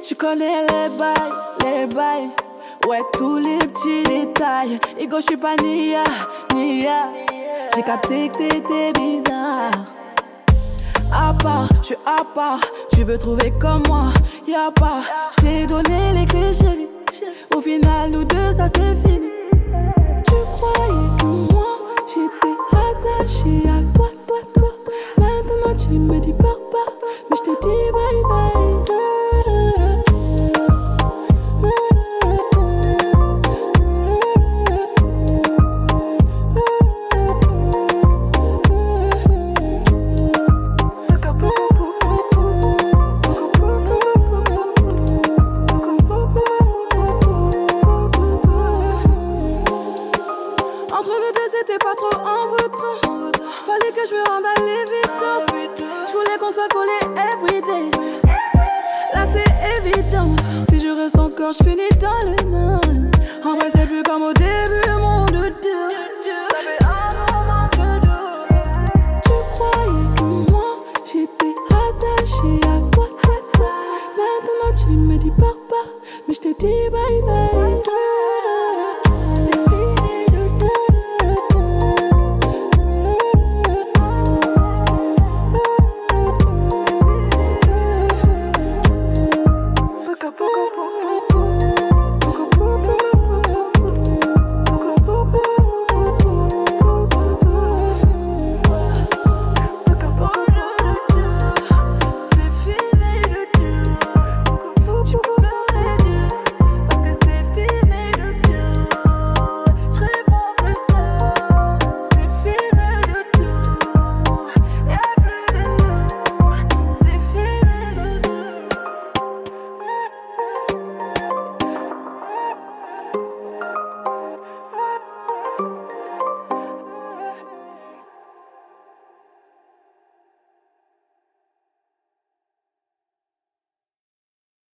Tu connais les bails. Ouais, tous les petits détails. Ego, j'suis pas Nia. J'ai capté que t'étais bizarre. À part, j'suis à part. Tu veux trouver comme moi, y'a pas. J't'ai donné les clés, chérie. Au final, nous deux, ça c'est fini. Tu croyais que moi, j'étais attachée à toi. Maintenant, tu me dis papa, mais j'te dis bye bye. Entre nous deux, c'était pas trop envoûtant. Fallait que je me rende à l'évidence. Je voulais qu'on soit collés everyday. Là, c'est évident. Si je reste encore, je finis dans le mal. En vrai, c'est plus comme au début.